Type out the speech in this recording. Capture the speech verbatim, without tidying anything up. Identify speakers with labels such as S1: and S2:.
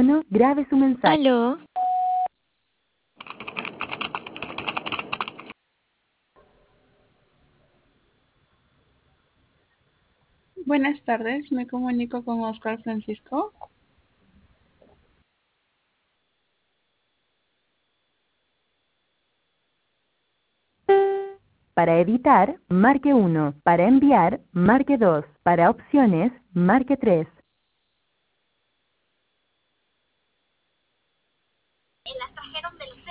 S1: tono, grabe su mensaje.
S2: Aló.
S3: Buenas tardes, me comunico con Oscar Francisco.
S1: Para editar, marque uno. Para enviar, marque dos. Para opciones, marque tres.